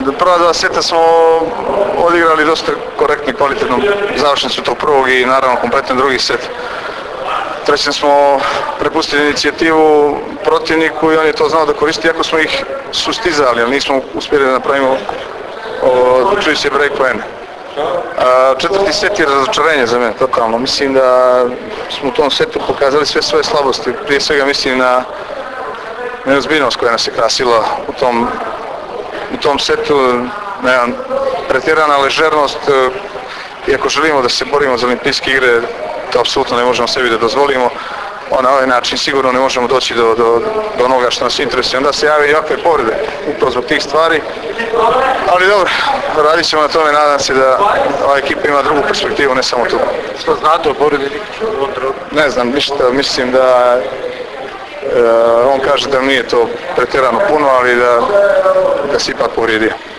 Prva dva seta smo odigrali dosta korektno i kvalitetno završnicu tog prvog i naravno kompletan drugi set. Trećem smo prepustili inicijativu protivniku i on je to znao da koristi, iako smo ih sustizali, ali nismo uspjeli da napravimo odlučujući break poene. Četvrti set je razočarenje za mene, totalno. Mislim da smo u tom setu pokazali sve svoje slabosti. Prije svega mislim na neozbiljnost koja nas je krasila u tom setu, pretjerana ležernost. Iako želimo da se borimo za olimpijske igre, to apsolutno ne možemo sebi da dozvolimo. Na ovaj način sigurno ne možemo doći do onoga što nas interesuje. Onda se jave i ovakve povrede upravo zbog tih stvari. Ali dobro, radit ćemo na tome, nadam se da ova ekipa ima drugu perspektivu, ne samo tu. Što znate o povredi? Ne znam ništa, mislim da on kaže da nije to pretjerano puno, ali da se ipak povrijedio.